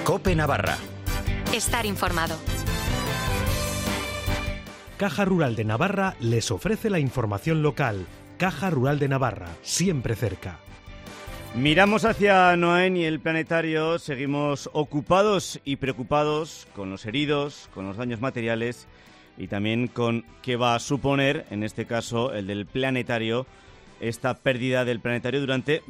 COPE Navarra. Estar informado. Caja Rural de Navarra les ofrece la información local. Caja Rural de Navarra, siempre cerca. Miramos hacia Noain y el planetario, seguimos ocupados y preocupados con los heridos, con los daños materiales y también con qué va a suponer, en este caso el del planetario, esta pérdida del planetario durante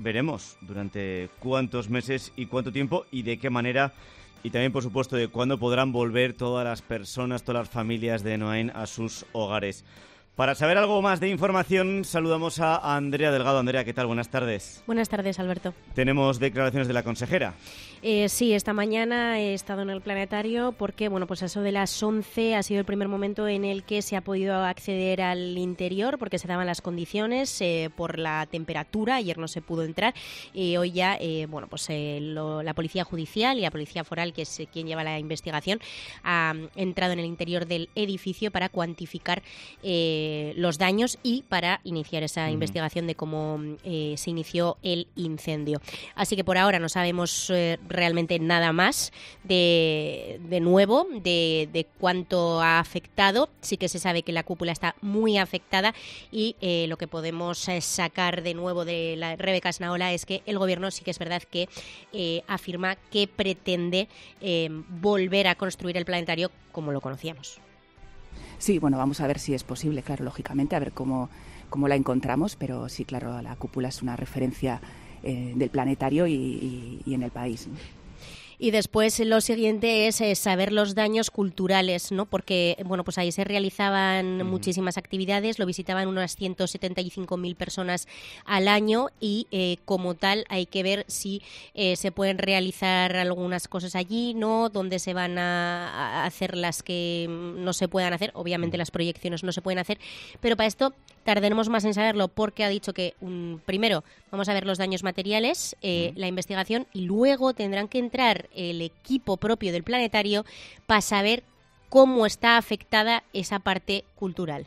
cuántos meses y cuánto tiempo y de qué manera, y también por supuesto de cuándo podrán volver todas las personas, todas las familias de Noain a sus hogares. Para saber algo más de información, saludamos a Andrea Delgado. Andrea, ¿qué tal? Buenas tardes. Buenas tardes, Alberto. Tenemos declaraciones de la consejera. Sí, esta mañana he estado en el planetario porque, pues eso de las 11 ha sido el primer momento en el que se ha podido acceder al interior porque se daban las condiciones por la temperatura. Ayer no se pudo entrar y hoy ya, la Policía Judicial y la Policía Foral, que es quien lleva la investigación, ha entrado en el interior del edificio para cuantificar los daños y para iniciar esa investigación de cómo se inició el incendio. Así que por ahora no sabemos realmente nada más de nuevo, de cuánto ha afectado. Sí que se sabe que la cúpula está muy afectada y lo que podemos sacar de nuevo de la Rebeca Snaola es que el Gobierno sí que es verdad que afirma que pretende volver a construir el planetario como lo conocíamos. Sí, vamos a ver si es posible, claro, lógicamente, a ver cómo la encontramos, pero sí, claro, la cúpula es una referencia del planetario y en el país, ¿no? Y después lo siguiente es saber los daños culturales, ¿no? Porque, pues ahí se realizaban muchísimas actividades, lo visitaban unas 175.000 personas al año y como tal hay que ver si se pueden realizar algunas cosas allí, ¿no? Dónde se van a hacer las que no se puedan hacer. Obviamente las proyecciones no se pueden hacer, pero para esto tardaremos más en saberlo porque ha dicho que primero vamos a ver los daños materiales, la investigación, y luego tendrán que entrar el equipo propio del planetario para saber cómo está afectada esa parte cultural.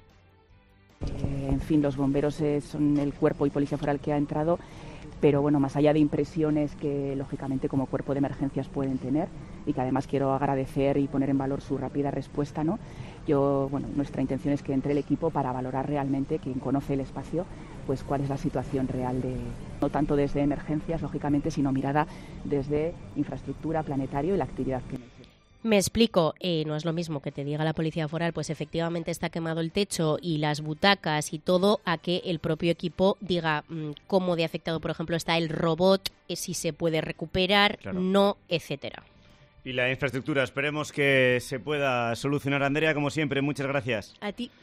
En fin, los bomberos son el cuerpo y policía foral que ha entrado, pero más allá de impresiones que lógicamente como cuerpo de emergencias pueden tener y que además quiero agradecer y poner en valor su rápida respuesta, ¿no? Nuestra intención es que entre el equipo para valorar realmente, quien conoce el espacio, pues cuál es la situación real no tanto desde emergencias, lógicamente, sino mirada desde infraestructura, planetario y la actividad que necesita. Me explico, no es lo mismo que te diga la Policía Foral, pues efectivamente está quemado el techo y las butacas y todo, a que el propio equipo diga cómo de afectado, por ejemplo, está el robot, si se puede recuperar, claro, no, etcétera. Y la infraestructura, esperemos que se pueda solucionar. Andrea, como siempre, muchas gracias. A ti.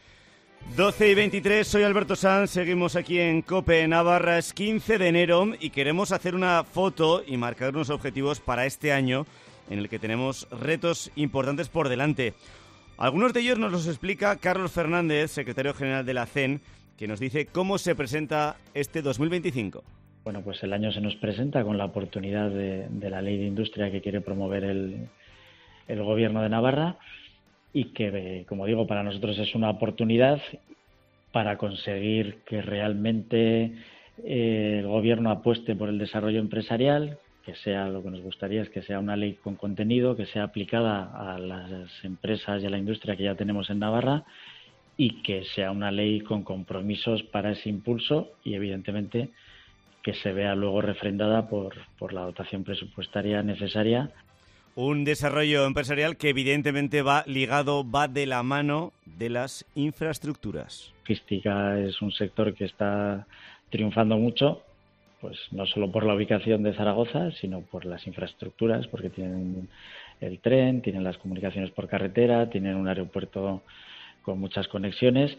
12:23, soy Alberto Sanz, seguimos aquí en COPE Navarra, es 15 de enero y queremos hacer una foto y marcar unos objetivos para este año en el que tenemos retos importantes por delante. Algunos de ellos nos los explica Carlos Fernández, secretario general de la CEN, que nos dice cómo se presenta este 2025. Pues el año se nos presenta con la oportunidad de la Ley de Industria que quiere promover el Gobierno de Navarra y que, como digo, para nosotros es una oportunidad para conseguir que realmente el Gobierno apueste por el desarrollo empresarial, que sea lo que nos gustaría es que sea una ley con contenido, que sea aplicada a las empresas y a la industria que ya tenemos en Navarra y que sea una ley con compromisos para ese impulso y, evidentemente, que se vea luego refrendada por la dotación presupuestaria necesaria. Un desarrollo empresarial que evidentemente va de la mano de las infraestructuras. La logística es un sector que está triunfando mucho, pues no solo por la ubicación de Zaragoza, sino por las infraestructuras, porque tienen el tren, tienen las comunicaciones por carretera, tienen un aeropuerto con muchas conexiones.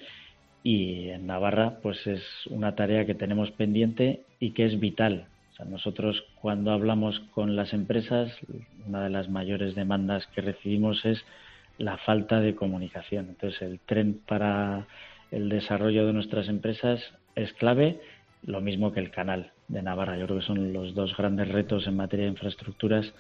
Y en Navarra pues es una tarea que tenemos pendiente y que es vital. Nosotros cuando hablamos con las empresas, una de las mayores demandas que recibimos es la falta de comunicación. Entonces el tren para el desarrollo de nuestras empresas es clave, lo mismo que el canal de Navarra. Yo creo que son los dos grandes retos en materia de infraestructuras.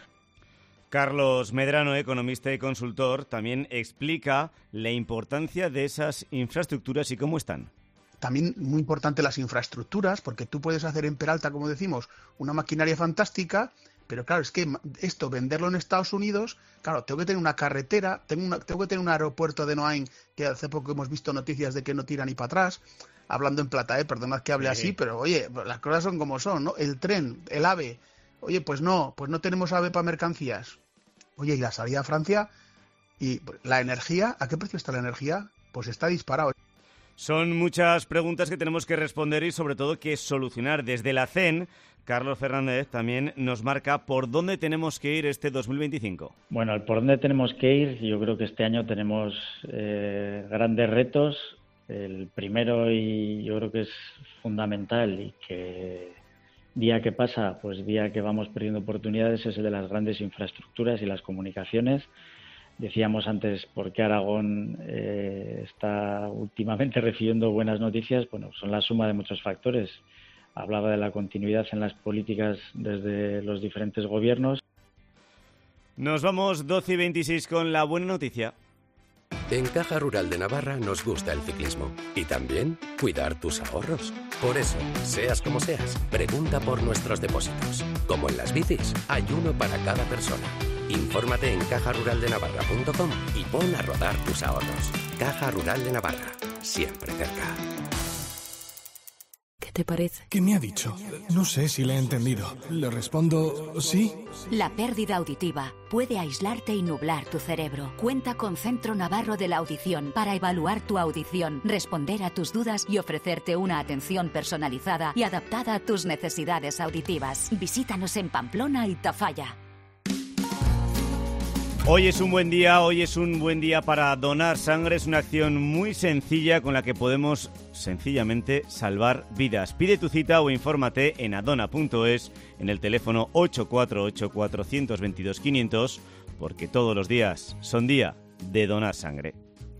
Carlos Medrano, economista y consultor, también explica la importancia de esas infraestructuras y cómo están. También muy importante las infraestructuras, porque tú puedes hacer en Peralta, como decimos, una maquinaria fantástica, pero claro, es que esto, venderlo en Estados Unidos, claro, tengo que tener una carretera, tengo que tener un aeropuerto de Noain, que hace poco hemos visto noticias de que no tira ni para atrás, hablando en plata, perdonad que hable así, pero oye, las cosas son como son, ¿no? El tren, el AVE, oye, pues no tenemos AVE para mercancías. Oye, y la salida a Francia, y la energía, ¿a qué precio está la energía? Pues está disparado. Son muchas preguntas que tenemos que responder y sobre todo que solucionar. Desde la CEN, Carlos Fernández también nos marca por dónde tenemos que ir este 2025. Bueno, por dónde tenemos que ir, yo creo que este año tenemos grandes retos. El primero, y yo creo que es fundamental y que día que pasa, pues día que vamos perdiendo oportunidades, es el de las grandes infraestructuras y las comunicaciones. Decíamos antes por qué Aragón está últimamente recibiendo buenas noticias. Bueno, son la suma de muchos factores. Hablaba de la continuidad en las políticas desde los diferentes gobiernos. Nos vamos 12:26 con la buena noticia. En Caja Rural de Navarra nos gusta el ciclismo y también cuidar tus ahorros. Por eso, seas como seas, pregunta por nuestros depósitos. Como en las bicis, hay uno para cada persona. Infórmate en cajaruraldenavarra.com y pon a rodar tus ahorros. Caja Rural de Navarra, siempre cerca. ¿Qué te parece? ¿Qué me ha dicho? No sé si le he entendido. Le respondo sí. La pérdida auditiva puede aislarte y nublar tu cerebro. Cuenta con Centro Navarro de la Audición para evaluar tu audición, responder a tus dudas y ofrecerte una atención personalizada y adaptada a tus necesidades auditivas. Visítanos en Pamplona y Tafalla. Hoy es un buen día para donar sangre. Es una acción muy sencilla con la que podemos sencillamente salvar vidas. Pide tu cita o infórmate en adona.es en el teléfono 848-422-500, porque todos los días son día de donar sangre.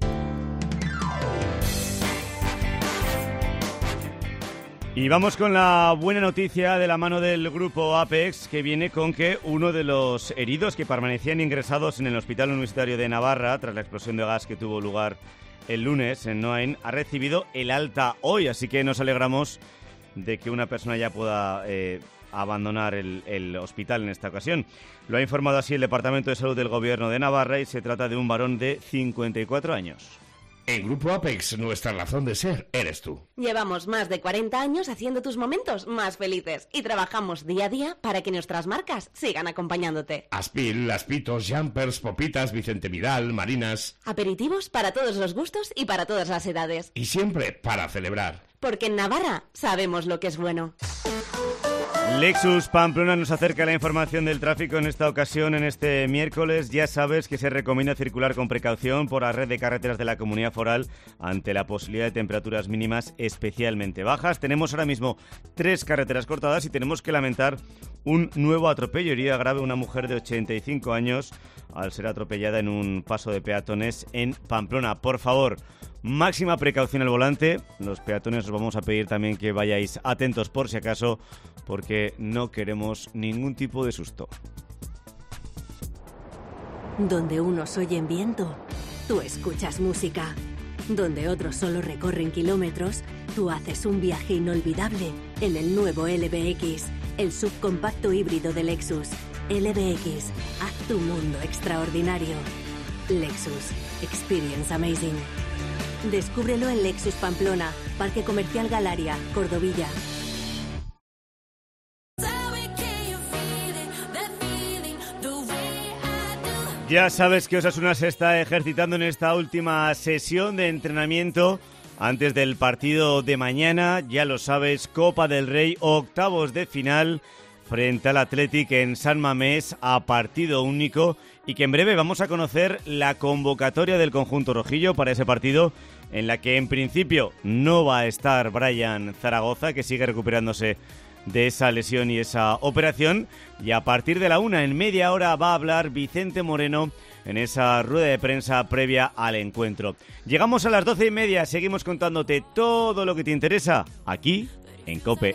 Y vamos con la buena noticia de la mano del grupo Apex, que viene con que uno de los heridos que permanecían ingresados en el Hospital Universitario de Navarra tras la explosión de gas que tuvo lugar el lunes en Noain ha recibido el alta hoy, así que nos alegramos de que una persona ya pueda abandonar el hospital en esta ocasión. Lo ha informado así el Departamento de Salud del Gobierno de Navarra y se trata de un varón de 54 años. En Grupo Apex, nuestra razón de ser eres tú. Llevamos más de 40 años haciendo tus momentos más felices y trabajamos día a día para que nuestras marcas sigan acompañándote. Aspil, Laspitos, Jumpers, Popitas, Vicente Vidal, Marinas. Aperitivos para todos los gustos y para todas las edades. Y siempre para celebrar. Porque en Navarra sabemos lo que es bueno. Lexus Pamplona nos acerca la información del tráfico en esta ocasión, en este miércoles. Ya sabes que se recomienda circular con precaución por la red de carreteras de la Comunidad Foral ante la posibilidad de temperaturas mínimas especialmente bajas. Tenemos ahora mismo 3 carreteras cortadas y tenemos que lamentar un nuevo atropello. Herida grave una mujer de 85 años al ser atropellada en un paso de peatones en Pamplona. Por favor, máxima precaución al volante. Los peatones os vamos a pedir también que vayáis atentos por si acaso, porque no queremos ningún tipo de susto. Donde unos oyen viento, tú escuchas música. Donde otros solo recorren kilómetros, tú haces un viaje inolvidable en el nuevo LBX, el subcompacto híbrido de Lexus. LBX, haz tu mundo extraordinario. Lexus, experience amazing. Descúbrelo en Lexus Pamplona, Parque Comercial Galaria, Cordovilla. Ya sabes que Osasuna se está ejercitando en esta última sesión de entrenamiento antes del partido de mañana. Ya lo sabes, Copa del Rey, octavos de final frente al Athletic en San Mamés a partido único, y que en breve vamos a conocer la convocatoria del conjunto rojillo para ese partido, en la que en principio no va a estar Brian Zaragoza, que sigue recuperándose de esa lesión y esa operación, y a partir de la 1, en media hora, va a hablar Vicente Moreno en esa rueda de prensa previa al encuentro. Llegamos a las 12:30, seguimos contándote todo lo que te interesa aquí en COPE.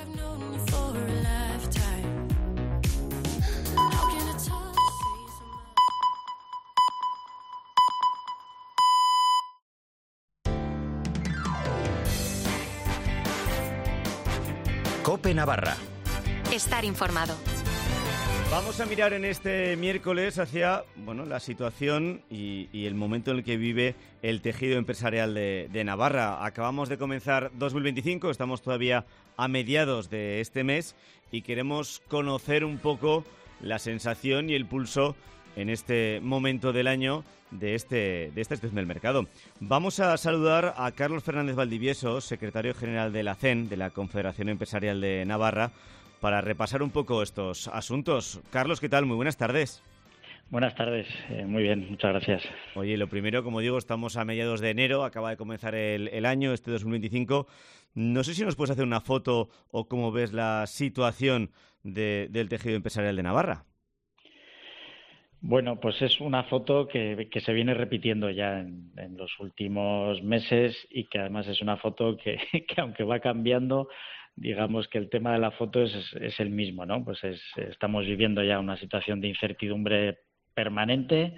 COPE Navarra. Estar informado. Vamos a mirar en este miércoles hacia la situación y el momento en el que vive el tejido empresarial de Navarra. Acabamos de comenzar 2025, estamos todavía a mediados de este mes y queremos conocer un poco la sensación y el pulso en este momento del año de esta situación del mercado. Vamos a saludar a Carlos Fernández Valdivieso, secretario general de la CEN, de la Confederación Empresarial de Navarra, para repasar un poco estos asuntos. Carlos, ¿qué tal? Muy buenas tardes. Buenas tardes, muy bien, muchas gracias. Oye, lo primero, como digo, estamos a mediados de enero, acaba de comenzar el año, este 2025. No sé si nos puedes hacer una foto o cómo ves la situación del tejido empresarial de Navarra. Bueno, pues es una foto que se viene repitiendo ya en los últimos meses y que además es una foto que aunque va cambiando, digamos que el tema de la foto es el mismo, ¿no? Pues estamos viviendo ya una situación de incertidumbre permanente.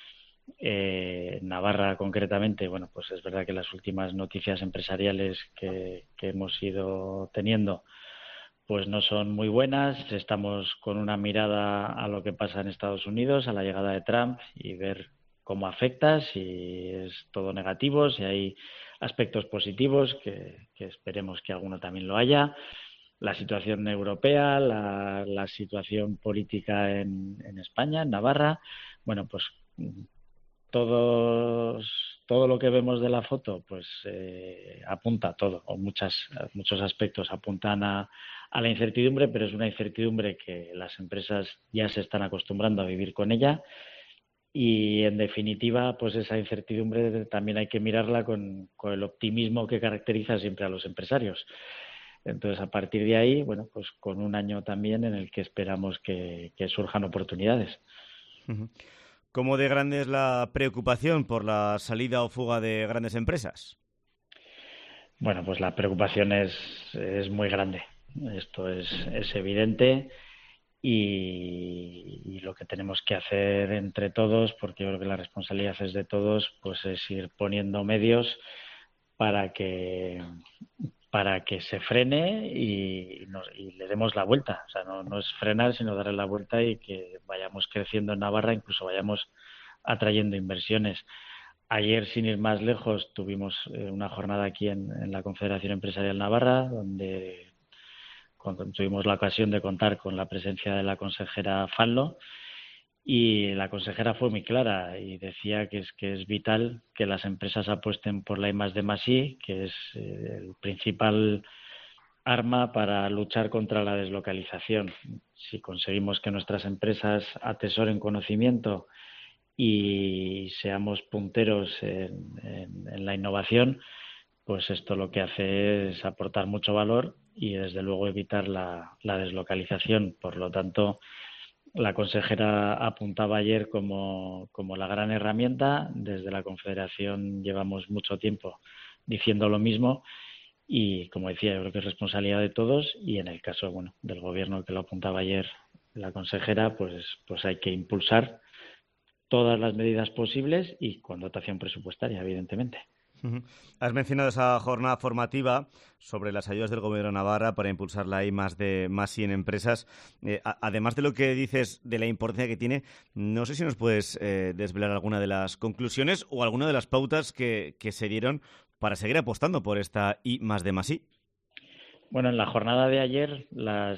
Navarra concretamente, bueno, pues es verdad que las últimas noticias empresariales que hemos ido teniendo pues no son muy buenas. Estamos con una mirada a lo que pasa en Estados Unidos, a la llegada de Trump y ver cómo afecta, si es todo negativo, si hay aspectos positivos, que esperemos que alguno también lo haya. La situación europea, la situación política en España, en Navarra. Bueno, pues todo lo que vemos de la foto pues apunta todo, o muchos aspectos apuntan a la incertidumbre, pero es una incertidumbre que las empresas ya se están acostumbrando a vivir con ella y en definitiva pues esa incertidumbre también hay que mirarla con el optimismo que caracteriza siempre a los empresarios. Entonces a partir de ahí, bueno, pues con un año también en el que esperamos que surjan oportunidades. Uh-huh. ¿Cómo de grande es la preocupación por la salida o fuga de grandes empresas? Bueno, pues la preocupación es muy grande. Esto es evidente y lo que tenemos que hacer entre todos, porque yo creo que la responsabilidad es de todos, pues es ir poniendo medios para que se frene y le demos la vuelta. O sea, no es frenar, sino darle la vuelta y que vayamos creciendo en Navarra, incluso vayamos atrayendo inversiones. Ayer, sin ir más lejos, tuvimos una jornada aquí en la Confederación Empresarial Navarra, donde tuvimos la ocasión de contar con la presencia de la consejera Fanlo, y la consejera fue muy clara y decía que es vital que las empresas apuesten por la I+D+I, que es el principal arma para luchar contra la deslocalización. Si conseguimos que nuestras empresas atesoren conocimiento y seamos punteros en la innovación, pues esto lo que hace es aportar mucho valor y desde luego evitar la deslocalización. Por lo tanto, la consejera apuntaba ayer como la gran herramienta. Desde la Confederación llevamos mucho tiempo diciendo lo mismo y, como decía, yo creo que es responsabilidad de todos y en el caso del Gobierno, que lo apuntaba ayer la consejera, pues hay que impulsar todas las medidas posibles y con dotación presupuestaria, evidentemente. Uh-huh. Has mencionado esa jornada formativa sobre las ayudas del Gobierno de Navarra para impulsar la I+D+I en empresas. Además de lo que dices de la importancia que tiene, no sé si nos puedes desvelar alguna de las conclusiones o alguna de las pautas que se dieron para seguir apostando por esta I+D+I. Bueno, en la jornada de ayer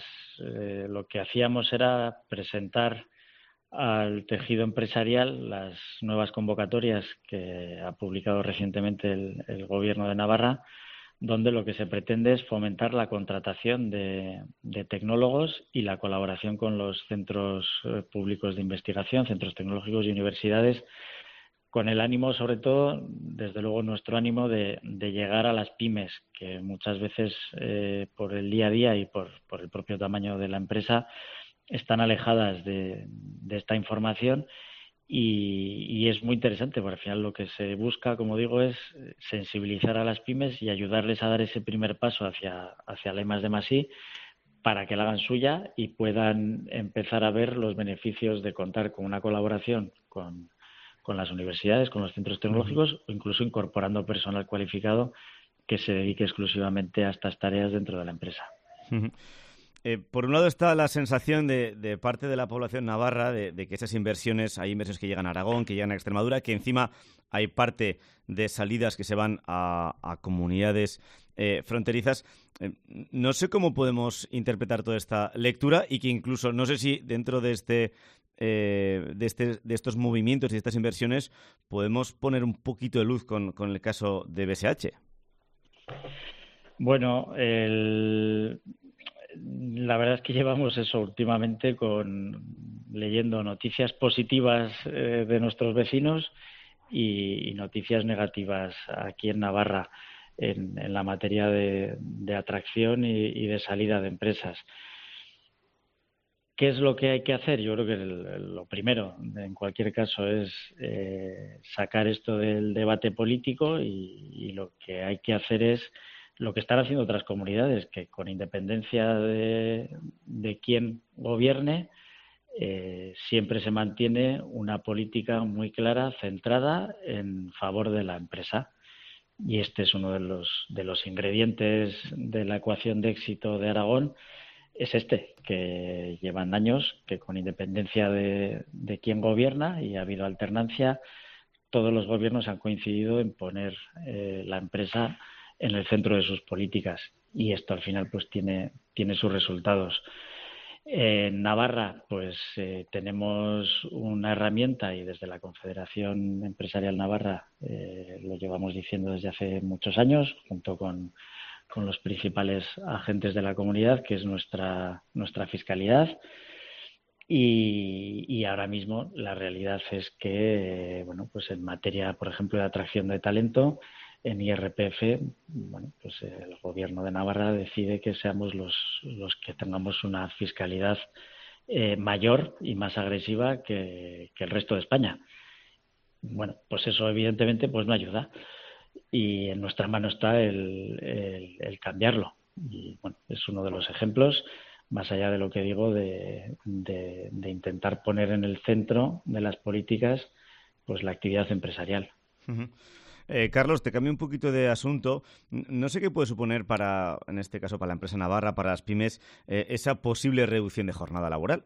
lo que hacíamos era presentar al tejido empresarial las nuevas convocatorias que ha publicado recientemente el Gobierno de Navarra, donde lo que se pretende es fomentar la contratación de tecnólogos y la colaboración con los centros públicos de investigación, centros tecnológicos y universidades, con el ánimo, sobre todo, desde luego nuestro ánimo de llegar a las pymes, que muchas veces por el día a día y por el propio tamaño de la empresa están alejadas de esta información y es muy interesante, porque al final lo que se busca, como digo, es sensibilizar a las pymes y ayudarles a dar ese primer paso hacia la I+D+I para que la hagan suya y puedan empezar a ver los beneficios de contar con una colaboración con las universidades, con los centros tecnológicos o incluso incorporando personal cualificado que se dedique exclusivamente a estas tareas dentro de la empresa. Por un lado está la sensación de parte de la población navarra de que esas inversiones, hay inversiones que llegan a Aragón, que llegan a Extremadura, que encima hay parte de salidas que se van a comunidades fronterizas. No sé cómo podemos interpretar toda esta lectura y que incluso, no sé si dentro de estos movimientos y de estas inversiones podemos poner un poquito de luz con el caso de BSH. Bueno, la verdad es que llevamos eso últimamente leyendo noticias positivas de nuestros vecinos y noticias negativas aquí en Navarra en la materia de atracción y de salida de empresas. ¿Qué es lo que hay que hacer? Yo creo que lo primero, en cualquier caso, es sacar esto del debate político y lo que hay que hacer es lo que están haciendo otras comunidades, que con independencia de quién gobierne, siempre se mantiene una política muy clara, centrada en favor de la empresa. Y este es uno de los ingredientes de la ecuación de éxito de Aragón, es que llevan años que con independencia de quién gobierna, y ha habido alternancia, todos los gobiernos han coincidido en poner la empresa en el centro de sus políticas, y esto al final pues tiene sus resultados. En Navarra pues tenemos una herramienta, y desde la Confederación Empresarial Navarra lo llevamos diciendo desde hace muchos años, junto con los principales agentes de la comunidad, que es nuestra fiscalidad. Y ahora mismo la realidad es que pues en materia, por ejemplo, de atracción de talento, en IRPF, pues el Gobierno de Navarra decide que seamos los que tengamos una fiscalidad mayor y más agresiva que el resto de España. Bueno, pues eso evidentemente pues no ayuda, y en nuestra mano está el cambiarlo. Y bueno, es uno de los ejemplos, más allá de lo que digo, de intentar poner en el centro de las políticas pues la actividad empresarial. Uh-huh. Carlos, te cambio un poquito de asunto. No sé qué puede suponer en este caso, para la empresa navarra, para las pymes, esa posible reducción de jornada laboral.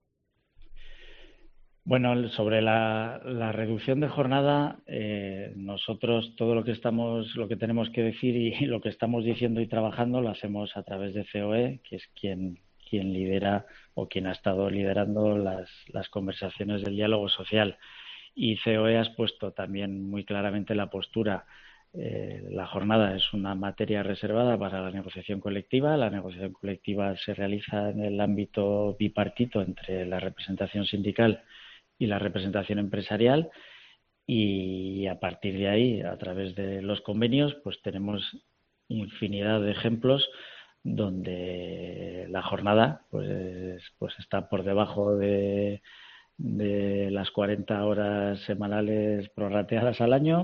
Bueno, sobre la reducción de jornada, nosotros todo lo que tenemos que decir y lo que estamos diciendo y trabajando lo hacemos a través de COE, que es quien lidera o quien ha estado liderando las conversaciones del diálogo social. Y COE ha expuesto también muy claramente la postura. La jornada es una materia reservada para la negociación colectiva. La negociación colectiva se realiza en el ámbito bipartito entre la representación sindical y la representación empresarial, y a partir de ahí, a través de los convenios, pues tenemos infinidad de ejemplos donde la jornada pues está por debajo de las 40 horas semanales prorrateadas al año,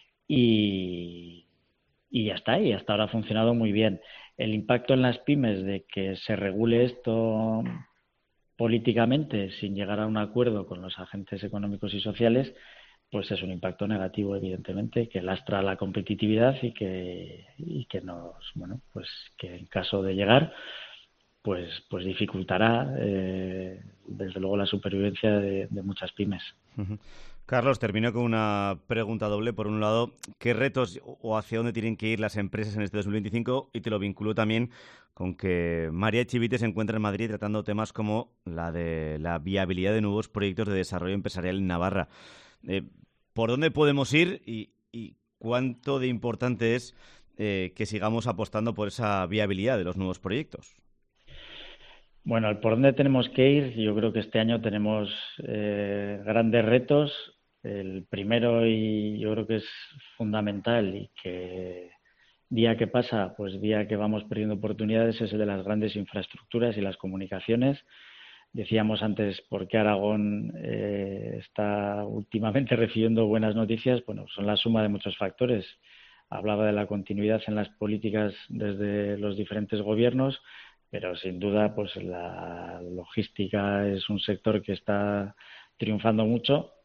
y ya está, y hasta ahora ha funcionado muy bien. El impacto en las pymes de que se regule esto políticamente sin llegar a un acuerdo con los agentes económicos y sociales, pues es un impacto negativo, evidentemente, que lastra la competitividad y que que en caso de llegar pues dificultará desde luego la supervivencia de muchas pymes. Uh-huh. Carlos, termino con una pregunta doble. Por un lado, ¿qué retos o hacia dónde tienen que ir las empresas en este 2025? Y te lo vinculo también con que María Echivite se encuentra en Madrid tratando temas como la de la viabilidad de nuevos proyectos de desarrollo empresarial en Navarra. ¿Por dónde podemos ir y cuánto de importante es que sigamos apostando por esa viabilidad de los nuevos proyectos? Bueno, por dónde tenemos que ir, yo creo que este año tenemos grandes retos. El primero, y yo creo que es fundamental y que día que pasa, pues día que vamos perdiendo oportunidades, es el de las grandes infraestructuras y las comunicaciones. Decíamos antes por qué Aragón está últimamente recibiendo buenas noticias. Bueno, son la suma de muchos factores. Hablaba de la continuidad en las políticas desde los diferentes gobiernos, pero sin duda pues la logística es un sector que está triunfando mucho,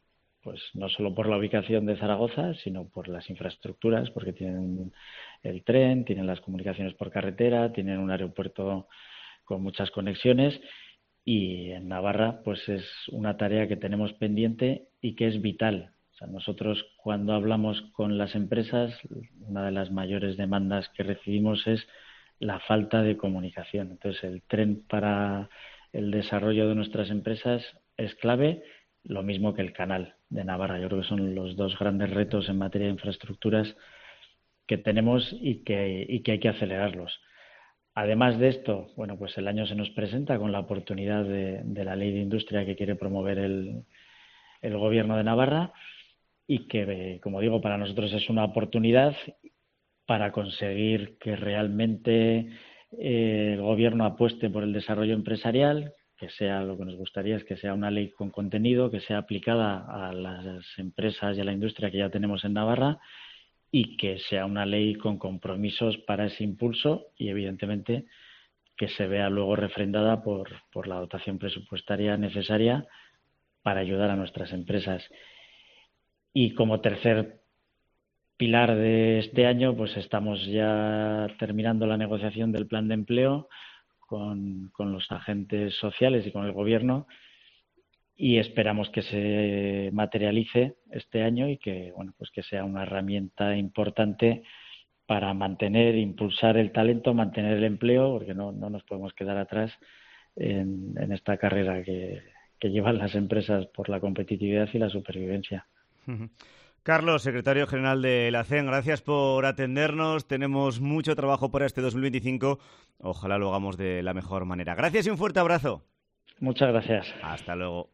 pues no solo por la ubicación de Zaragoza, sino por las infraestructuras, porque tienen el tren, tienen las comunicaciones por carretera, tienen un aeropuerto con muchas conexiones, y en Navarra pues es una tarea que tenemos pendiente y que es vital. O sea, nosotros cuando hablamos con las empresas, una de las mayores demandas que recibimos es la falta de comunicación. Entonces el tren para el desarrollo de nuestras empresas es clave, lo mismo que el canal de Navarra. Yo creo que son los dos grandes retos en materia de infraestructuras que tenemos y que hay que acelerarlos. Además de esto, bueno, pues el año se nos presenta con la oportunidad de la Ley de Industria que quiere promover el Gobierno de Navarra y que, como digo, para nosotros es una oportunidad para conseguir que realmente el Gobierno apueste por el desarrollo empresarial, que sea lo que nos gustaría es que sea una ley con contenido, que sea aplicada a las empresas y a la industria que ya tenemos en Navarra, y que sea una ley con compromisos para ese impulso y, evidentemente, que se vea luego refrendada por la dotación presupuestaria necesaria para ayudar a nuestras empresas. Y como tercer pilar de este año, pues estamos ya terminando la negociación del plan de empleo con los agentes sociales y con el Gobierno, y esperamos que se materialice este año y que, bueno, pues que sea una herramienta importante para mantener, impulsar el talento, mantener el empleo, porque no nos podemos quedar atrás en esta carrera que llevan las empresas por la competitividad y la supervivencia. Carlos, secretario general de la CEN, gracias por atendernos. Tenemos mucho trabajo para este 2025. Ojalá lo hagamos de la mejor manera. Gracias y un fuerte abrazo. Muchas gracias. Hasta luego.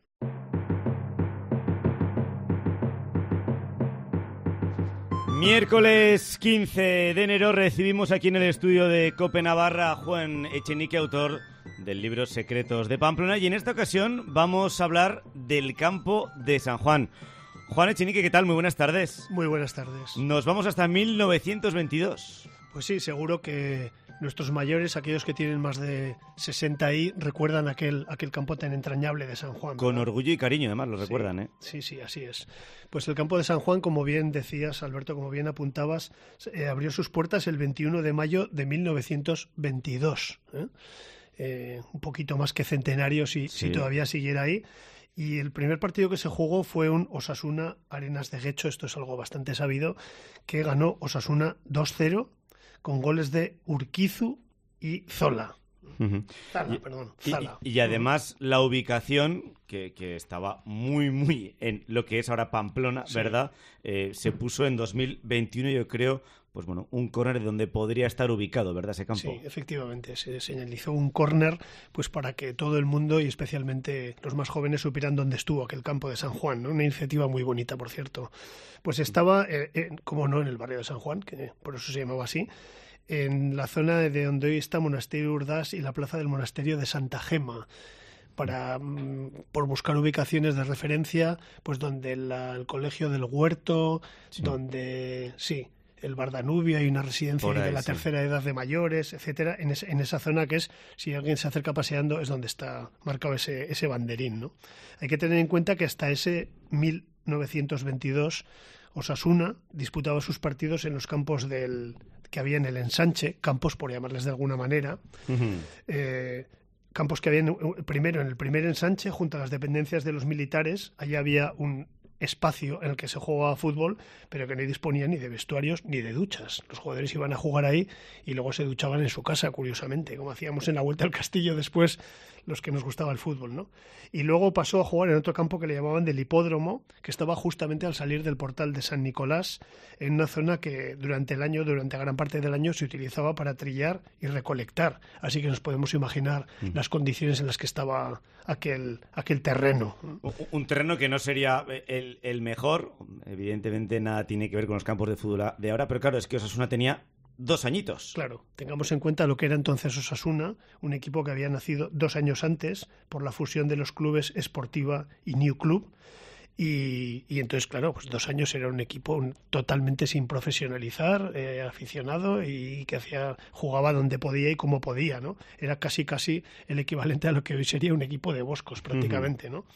Miércoles 15 de enero recibimos aquí en el estudio de COPE Navarra a Juan Echenique, autor del libro Secretos de Pamplona, y en esta ocasión vamos a hablar del campo de San Juan. Juan Echenique, ¿qué tal? Muy buenas tardes. Muy buenas tardes. Nos vamos hasta 1922. Pues sí, seguro que nuestros mayores, aquellos que tienen más de 60 y recuerdan aquel campo tan entrañable de San Juan, ¿verdad? Con orgullo y cariño, además, lo recuerdan, ¿eh? Sí, así es. Pues el campo de San Juan, como bien decías, Alberto, como bien apuntabas, abrió sus puertas el 21 de mayo de 1922. Un poquito más que centenario si todavía siguiera ahí. Y el primer partido que se jugó fue un Osasuna Arenas de Guecho, esto es algo bastante sabido, que ganó Osasuna 2-0 con goles de Urquizu y Zola. Zala. Y además la ubicación, que estaba muy en lo que es ahora Pamplona, sí, ¿verdad? Se puso en 2021, yo creo, pues bueno, un córner donde podría estar ubicado, ¿verdad? Ese campo. Sí, efectivamente, se señalizó un córner pues para que todo el mundo y especialmente los más jóvenes supieran dónde estuvo aquel campo de San Juan, ¿no? Una iniciativa muy bonita, por cierto. Pues estaba, como no, en el barrio de San Juan, que por eso se llamaba así, en la zona de donde hoy está Monasterio Urdás y la plaza del Monasterio de Santa Gema, por buscar ubicaciones de referencia, pues donde el Colegio del Huerto, sí, donde el Bar Danubio, hay una residencia de la tercera edad de mayores, etcétera, en esa zona que es, si alguien se acerca paseando, es donde está marcado ese banderín, ¿no? Hay que tener en cuenta que hasta ese 1922 Osasuna disputaba sus partidos en los campos que había en el ensanche, campos por llamarles de alguna manera, campos que había primero en el primer ensanche, junto a las dependencias de los militares. Allí había un espacio en el que se jugaba fútbol, pero que no disponía ni de vestuarios ni de duchas. Los jugadores iban a jugar ahí y luego se duchaban en su casa, curiosamente, como hacíamos en la Vuelta al Castillo después los que nos gustaba el fútbol, ¿no? Y luego pasó a jugar en otro campo que le llamaban del Hipódromo, que estaba justamente al salir del portal de San Nicolás, en una zona que durante gran parte del año se utilizaba para trillar y recolectar. Así que nos podemos imaginar las condiciones en las que estaba aquel terreno. Un terreno que no sería el mejor, evidentemente nada tiene que ver con los campos de fútbol de ahora, pero claro, es que Osasuna tenía 2 añitos. Claro, tengamos en cuenta lo que era entonces Osasuna, un equipo que había nacido 2 años antes por la fusión de los clubes Sportiva y New Club, Y entonces, claro, pues 2 años era un equipo totalmente sin profesionalizar, aficionado, y que jugaba donde podía y como podía, ¿no? Era casi el equivalente a lo que hoy sería un equipo de Boscos, prácticamente, ¿no?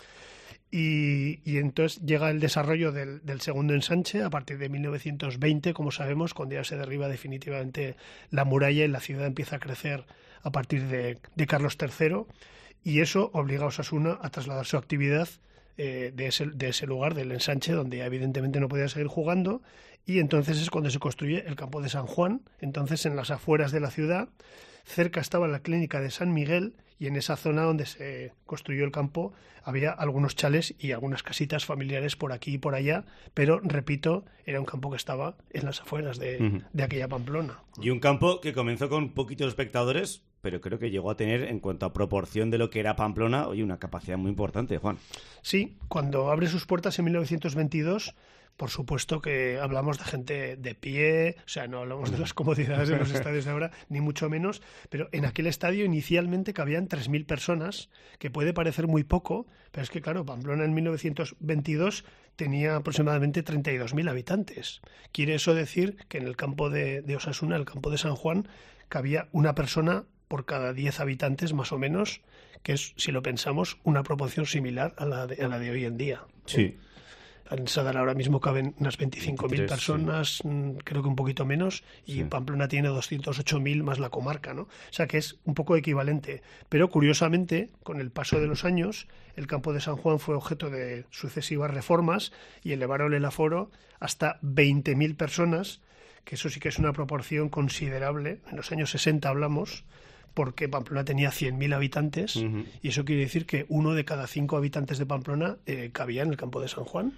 Y entonces llega el desarrollo del segundo ensanche a partir de 1920, como sabemos, cuando ya se derriba definitivamente la muralla y la ciudad empieza a crecer a partir de Carlos III, y eso obliga a Osasuna a trasladar su actividad de ese lugar, del ensanche, donde ya evidentemente no podía seguir jugando, y entonces es cuando se construye el campo de San Juan. Entonces, en las afueras de la ciudad, cerca estaba la clínica de San Miguel, y en esa zona donde se construyó el campo había algunos chales y algunas casitas familiares por aquí y por allá, pero, repito, era un campo que estaba en las afueras de aquella Pamplona. Y un campo que comenzó con poquitos espectadores, pero creo que llegó a tener, en cuanto a proporción de lo que era Pamplona, una capacidad muy importante, Juan. Sí, cuando abre sus puertas en 1922... Por supuesto que hablamos de gente de pie, o sea, no hablamos de las comodidades de los estadios de ahora, ni mucho menos, pero en aquel estadio inicialmente cabían 3.000 personas, que puede parecer muy poco, pero es que, claro, Pamplona en 1922 tenía aproximadamente 32.000 habitantes. Quiere eso decir que en el campo de Osasuna, el campo de San Juan, cabía una persona por cada 10 habitantes, más o menos, que es, si lo pensamos, una proporción similar a la de hoy en día. Sí. En Sadar ahora mismo caben unas 25.000 personas, sí. Creo que un poquito menos, y sí. Pamplona tiene 208.000 más la comarca, ¿no? O sea que es un poco equivalente. Pero curiosamente, con el paso de los años, el campo de San Juan fue objeto de sucesivas reformas y elevaron el aforo hasta 20.000 personas, que eso sí que es una proporción considerable. En los años 60 hablamos, porque Pamplona tenía 100.000 habitantes, y eso quiere decir que 1 de cada 5 habitantes de Pamplona cabía en el campo de San Juan,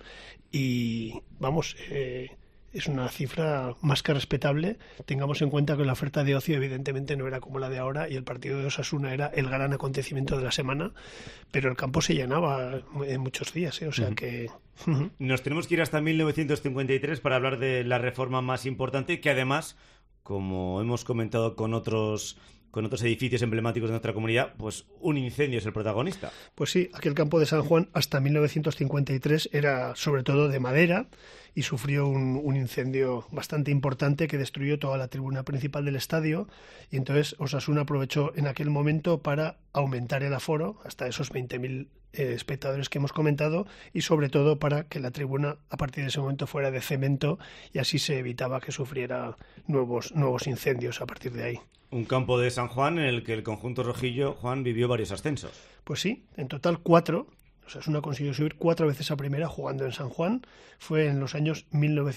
y vamos, es una cifra más que respetable. Tengamos en cuenta que la oferta de ocio evidentemente no era como la de ahora, y el partido de Osasuna era el gran acontecimiento de la semana, pero el campo se llenaba en muchos días, o sea que... Nos tenemos que ir hasta 1953 para hablar de la reforma más importante, que además, como hemos comentado con otros edificios emblemáticos de nuestra comunidad, pues un incendio es el protagonista. Pues sí, aquel campo de San Juan hasta 1953 era sobre todo de madera y sufrió un incendio bastante importante que destruyó toda la tribuna principal del estadio, y entonces Osasuna aprovechó en aquel momento para aumentar el aforo hasta esos 20.000 espectadores que hemos comentado, y sobre todo para que la tribuna a partir de ese momento fuera de cemento, y así se evitaba que sufriera nuevos incendios a partir de ahí. Un campo de San Juan en el que el conjunto rojillo, Juan, vivió varios ascensos. Pues sí, en total 4. Osasuna consiguió subir 4 veces a primera jugando en San Juan. Fue en los años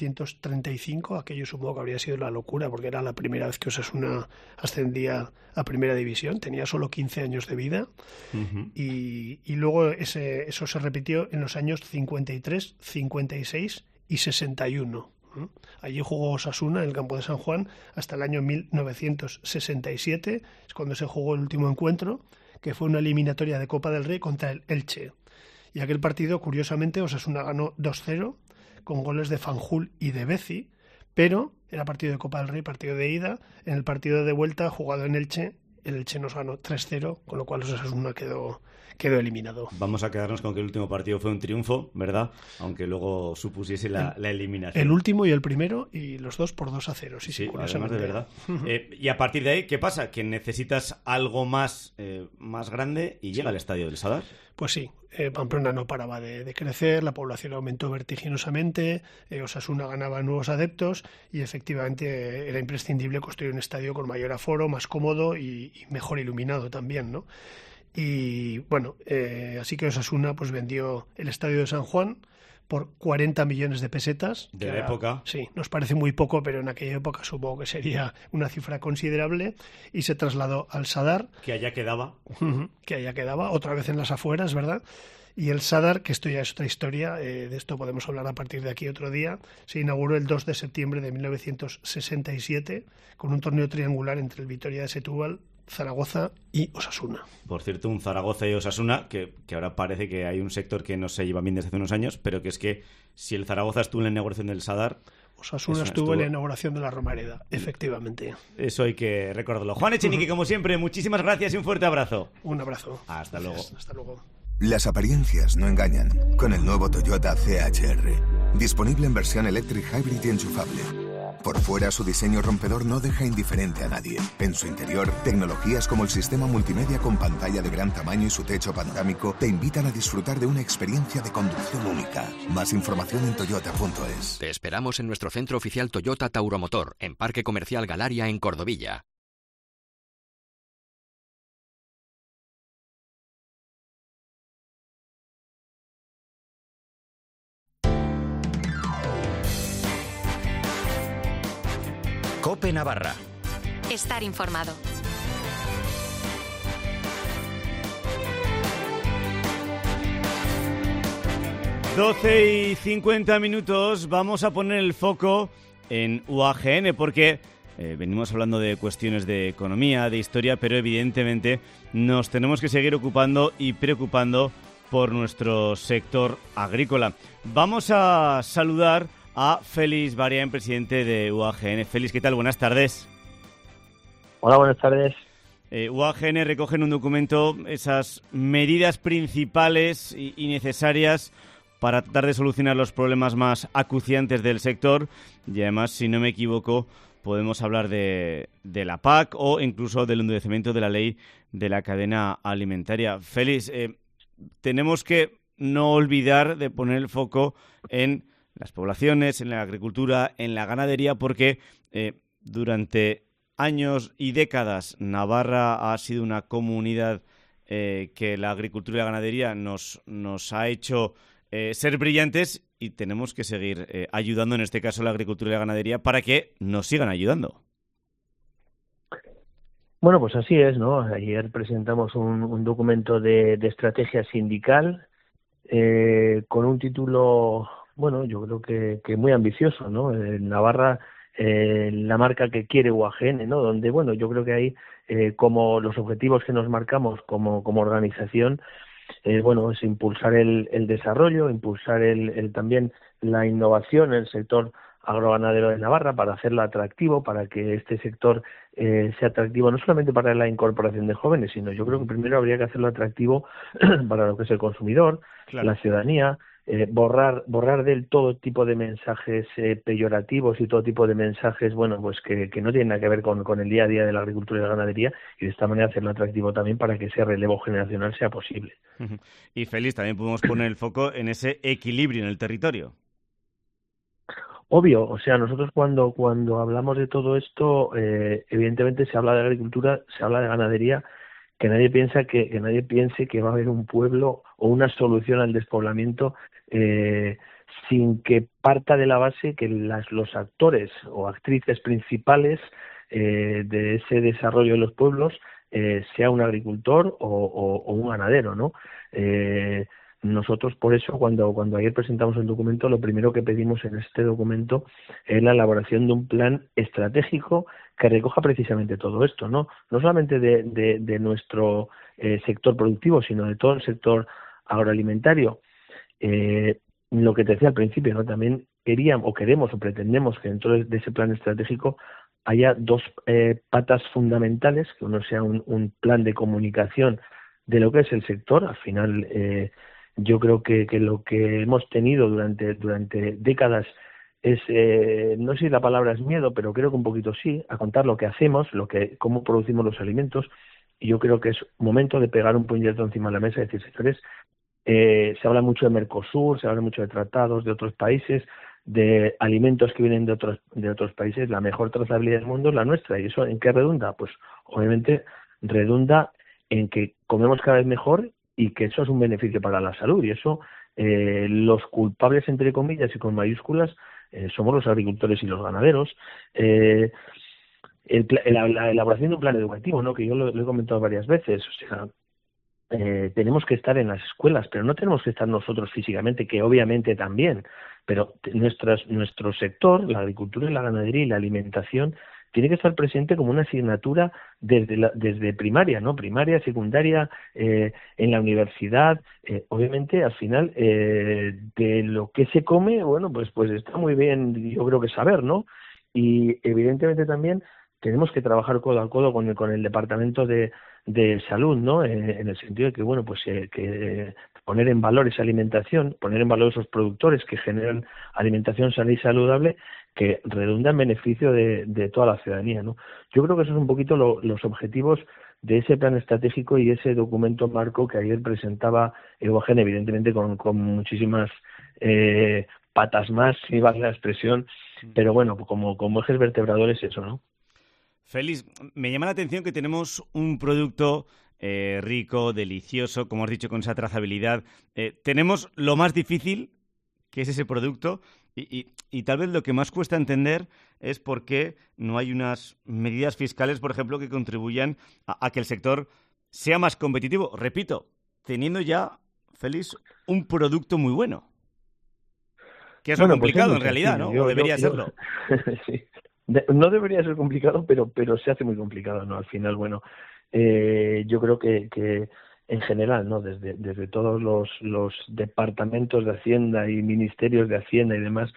1935, aquello supongo que habría sido la locura, porque era la primera vez que Osasuna ascendía a primera división, tenía solo 15 años de vida, y luego eso se repitió en los años 53, 56 y 61. Allí jugó Osasuna en el campo de San Juan hasta el año 1967, es cuando se jugó el último encuentro, que fue una eliminatoria de Copa del Rey contra el Elche. Y aquel partido, curiosamente, Osasuna ganó 2-0 con goles de Fanjul y de Bezi, pero era partido de Copa del Rey, partido de ida. En el partido de vuelta, jugado en Elche, el Elche nos ganó 3-0, con lo cual Osasuna quedó eliminado. Vamos a quedarnos con que el último partido fue un triunfo, ¿verdad? Aunque luego supusiese la eliminación. El último y el primero, y los dos por 2-0. Sí, además de verdad. Y a partir de ahí, ¿qué pasa? Que necesitas algo más grande y llega al estadio del Sadar. Pues sí, Pamplona no paraba de crecer, la población aumentó vertiginosamente, Osasuna ganaba nuevos adeptos, y efectivamente era imprescindible construir un estadio con mayor aforo, más cómodo y mejor iluminado también, ¿no? Y bueno, así que Osasuna pues vendió el estadio de San Juan por 40 millones de pesetas. De la época. Sí, nos parece muy poco, pero en aquella época supongo que sería una cifra considerable, y se trasladó al Sadar. Que allá quedaba. Otra vez en las afueras, ¿verdad? Y el Sadar, que esto ya es otra historia, de esto podemos hablar a partir de aquí otro día, se inauguró el 2 de septiembre de 1967 con un torneo triangular entre el Vitoria de Setúbal, Zaragoza y Osasuna. Por cierto, un Zaragoza y Osasuna que ahora parece que hay un sector que no se lleva bien desde hace unos años, pero que es que si el Zaragoza estuvo en la inauguración del Sadar, Osasuna estuvo en la inauguración de la Romareda, efectivamente. Eso hay que recordarlo. Juan Echenique, como siempre, muchísimas gracias y un fuerte abrazo. Un abrazo. Hasta luego. Hasta luego. Las apariencias no engañan. Con el nuevo Toyota CHR. Disponible en versión Electric Hybrid y enchufable. Por fuera, su diseño rompedor no deja indiferente a nadie. En su interior, tecnologías como el sistema multimedia con pantalla de gran tamaño y su techo panorámico te invitan a disfrutar de una experiencia de conducción única. Más información en toyota.es. Te esperamos en nuestro centro oficial Toyota Tauromotor, en Parque Comercial Galaria, en Cordovilla. COPE Navarra. Estar informado. Doce y 50 minutos. Vamos a poner el foco en UAGN porque venimos hablando de cuestiones de economía, de historia, pero evidentemente nos tenemos que seguir ocupando y preocupando por nuestro sector agrícola. Vamos a saludar a Félix Barián, presidente de UAGN. Félix, ¿qué tal? Buenas tardes. Hola, buenas tardes. UAGN recoge en un documento esas medidas principales y necesarias para tratar de solucionar los problemas más acuciantes del sector y además, si no me equivoco, podemos hablar de la PAC o incluso del endurecimiento de la ley de la cadena alimentaria. Félix, tenemos que no olvidar de poner el foco en las poblaciones, en la agricultura, en la ganadería, porque durante años y décadas Navarra ha sido una comunidad que la agricultura y la ganadería nos ha hecho ser brillantes y tenemos que seguir ayudando, en este caso la agricultura y la ganadería, para que nos sigan ayudando. Bueno, pues así es, ¿no? Ayer presentamos un documento de estrategia sindical con un título, bueno, yo creo que muy ambicioso, ¿no? En Navarra, la marca que quiere UAGN, ¿no? Donde, bueno, yo creo que ahí, como los objetivos que nos marcamos como organización, bueno, es impulsar el desarrollo, impulsar también la innovación en el sector agroganadero de Navarra para hacerlo atractivo, para que este sector sea atractivo no solamente para la incorporación de jóvenes, sino yo creo que primero habría que hacerlo atractivo para lo que es el consumidor, claro, la ciudadanía, borrar del todo tipo de mensajes peyorativos y todo tipo de mensajes, bueno, pues que no tienen nada que ver con el día a día de la agricultura y la ganadería, y de esta manera hacerlo atractivo también para que ese relevo generacional sea posible. Y Félix, también podemos poner el foco en ese equilibrio en el territorio. Obvio, o sea, nosotros cuando hablamos de todo esto, evidentemente se habla de agricultura, se habla de ganadería, que nadie piense que va a haber un pueblo o una solución al despoblamiento sin que parta de la base que los actores o actrices principales de ese desarrollo de los pueblos sea un agricultor o un ganadero, ¿no? Nosotros, por eso, cuando ayer presentamos el documento, lo primero que pedimos en este documento es la elaboración de un plan estratégico que recoja precisamente todo esto, no solamente de nuestro sector productivo, sino de todo el sector agroalimentario. Lo que te decía al principio, ¿no? También queremos o pretendemos que dentro de ese plan estratégico haya dos patas fundamentales, que uno sea un plan de comunicación de lo que es el sector. Al final, yo creo que lo que hemos tenido durante décadas es, no sé si la palabra es miedo, pero creo que un poquito sí, a contar lo que hacemos, cómo producimos los alimentos, y yo creo que es momento de pegar un puñetazo encima de la mesa y decir, señores, se habla mucho de Mercosur, se habla mucho de tratados de otros países, de alimentos que vienen de otros países. La mejor trazabilidad del mundo es la nuestra, y ¿eso en qué redunda? Pues obviamente redunda en que comemos cada vez mejor y que eso es un beneficio para la salud, y eso los culpables, entre comillas y con mayúsculas, somos los agricultores y los ganaderos. La elaboración de un plan educativo, ¿no? Que yo lo he comentado varias veces, o sea, tenemos que estar en las escuelas, pero no tenemos que estar nosotros físicamente, que obviamente también, pero nuestro sector, la agricultura y la ganadería y la alimentación, tiene que estar presente como una asignatura desde primaria, ¿no? Primaria, secundaria, en la universidad. Obviamente, al final, de lo que se come, bueno, pues está muy bien, yo creo que saber, ¿no? Y evidentemente también tenemos que trabajar codo a codo con el departamento de salud, ¿no? En el sentido de que, bueno, pues que poner en valor esa alimentación, poner en valor esos productores que generan alimentación sana y saludable, que redunda en beneficio de toda la ciudadanía, ¿no? Yo creo que esos son un poquito los objetivos de ese plan estratégico y ese documento marco que ayer presentaba Eugen, evidentemente con muchísimas patas más, si vale la expresión, pero bueno, como ejes vertebradores eso, ¿no? Félix, me llama la atención que tenemos un producto rico, delicioso, como has dicho, con esa trazabilidad. Tenemos lo más difícil, que es ese producto, y tal vez lo que más cuesta entender es por qué no hay unas medidas fiscales, por ejemplo, que contribuyan a que el sector sea más competitivo. Repito, teniendo ya, Félix, un producto muy bueno. Que es lo complicado en realidad, ¿no? O debería serlo. Sí. No debería ser complicado, pero se hace muy complicado, ¿no? Al final, bueno, yo creo que en general, ¿no? Desde todos los departamentos de Hacienda y ministerios de Hacienda y demás,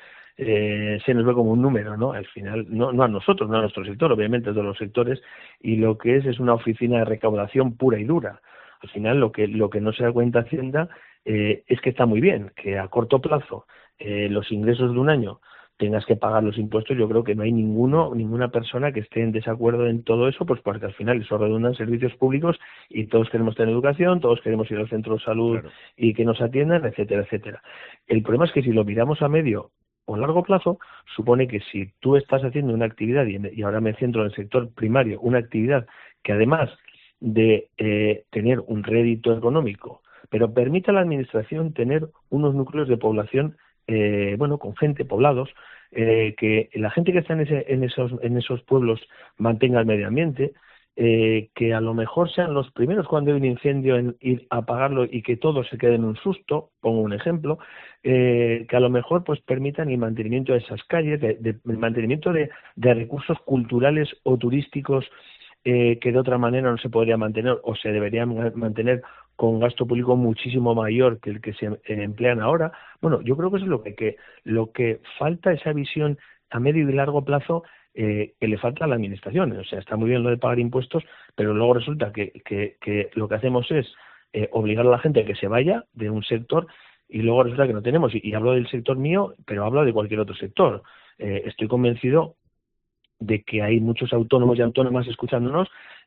se nos ve como un número, ¿no? Al final, no a nosotros, no a nuestro sector, obviamente a todos los sectores, y lo que es una oficina de recaudación pura y dura. Al final, lo que no se da cuenta Hacienda es que está muy bien, que a corto plazo los ingresos de un año tengas que pagar los impuestos. Yo creo que no hay ninguna persona que esté en desacuerdo en todo eso, pues porque al final eso redunda en servicios públicos y todos queremos tener educación, todos queremos ir al centro de salud, claro, y que nos atiendan, etcétera, etcétera. El problema es que si lo miramos a medio o largo plazo, supone que si tú estás haciendo una actividad, y ahora me centro en el sector primario, una actividad que además de tener un rédito económico, pero permite a la administración tener unos núcleos de población con gente, poblados, que la gente que está en esos pueblos mantenga el medio ambiente, que a lo mejor sean los primeros cuando hay un incendio en ir a apagarlo y que todos se queden en un susto, pongo un ejemplo, que a lo mejor pues permitan el mantenimiento de esas calles, el mantenimiento de recursos culturales o turísticos que de otra manera no se podría mantener o se deberían mantener con gasto público muchísimo mayor que el que se emplean ahora. Bueno, yo creo que eso es lo que falta, esa visión a medio y largo plazo que le falta a la administración. O sea, está muy bien lo de pagar impuestos, pero luego resulta que lo que hacemos es obligar a la gente a que se vaya de un sector y luego resulta que no tenemos. Y hablo del sector mío, pero hablo de cualquier otro sector. Estoy convencido de que hay muchos autónomos y autónomas escuchándonos.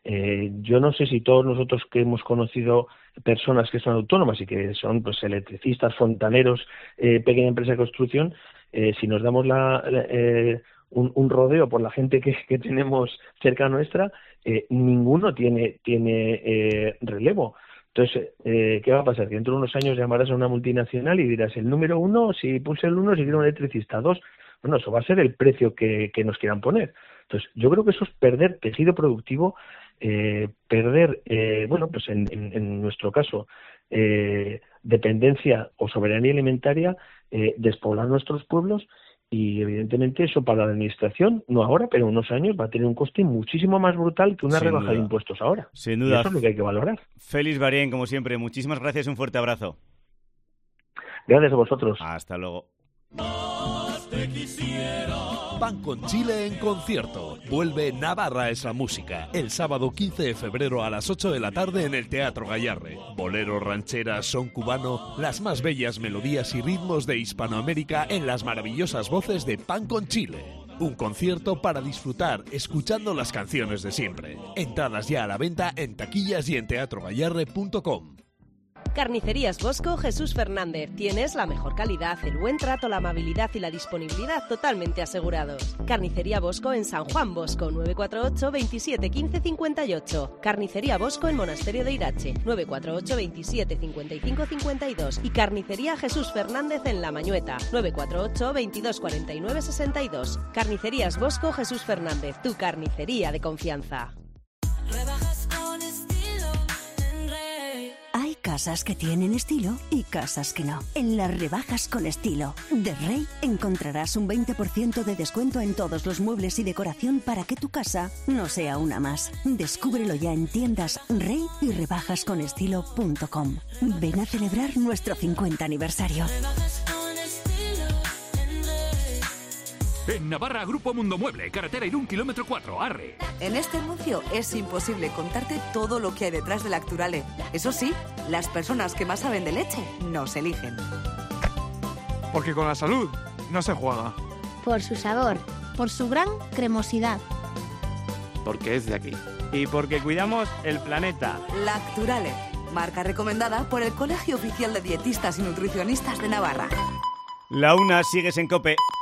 Yo no sé si todos nosotros que hemos conocido personas que son autónomas y que son pues electricistas, fontaneros, pequeña empresa de construcción, si nos damos un rodeo por la gente que tenemos cerca nuestra, ninguno tiene relevo. Entonces, ¿qué va a pasar? Que dentro de unos años llamarás a una multinacional y dirás el número 1, si pulse el 1, si quiero un electricista, 2. Bueno, eso va a ser el precio que nos quieran poner. Entonces, yo creo que eso es perder tejido productivo, perder, pues en nuestro caso, dependencia o soberanía alimentaria, despoblar nuestros pueblos y, evidentemente, eso para la administración, no ahora, pero en unos años, va a tener un coste muchísimo más brutal que una rebaja de impuestos ahora. Sin duda. Y eso es lo que hay que valorar. Félix Barien, como siempre, muchísimas gracias y un fuerte abrazo. Gracias a vosotros. Hasta luego. Banco Chile en concierto. Vuelve Navarra es la música. El sábado 15 de febrero a las 8 de la tarde en el Teatro Gayarre. Bolero, rancheras, son cubano, las más bellas melodías y ritmos de Hispanoamérica en las maravillosas voces de Banco Chile. Un concierto para disfrutar escuchando las canciones de siempre. Entradas ya a la venta en taquillas y en teatrogayarre.com. Carnicerías Bosco Jesús Fernández. Tienes la mejor calidad, el buen trato, la amabilidad y la disponibilidad totalmente asegurados. Carnicería Bosco en San Juan Bosco, 948 27 15 58. Carnicería Bosco en Monasterio de Irache, 948 27 55 52. Y Carnicería Jesús Fernández en La Mañueta, 948 22 49 62. Carnicerías Bosco Jesús Fernández, tu carnicería de confianza. Rebajas con estilo en Rey. Hay casas que tienen estilo y casas que no. En las rebajas con estilo de Rey encontrarás un 20% de descuento en todos los muebles y decoración para que tu casa no sea una más. Descúbrelo ya en tiendas Rey y rebajasconestilo.com. Ven a celebrar nuestro 50 aniversario. Rebajas con estilo en Rey. En Navarra, Grupo Mundo Mueble, carretera Irún, kilómetro 4, Arre. En este anuncio es imposible contarte todo lo que hay detrás del Acturale. Eso sí, las personas que más saben de leche nos eligen. Porque con la salud no se juega. Por su sabor. Por su gran cremosidad. Porque es de aquí. Y porque cuidamos el planeta. Lacturale, marca recomendada por el Colegio Oficial de Dietistas y Nutricionistas de Navarra. La una, sigues en COPE.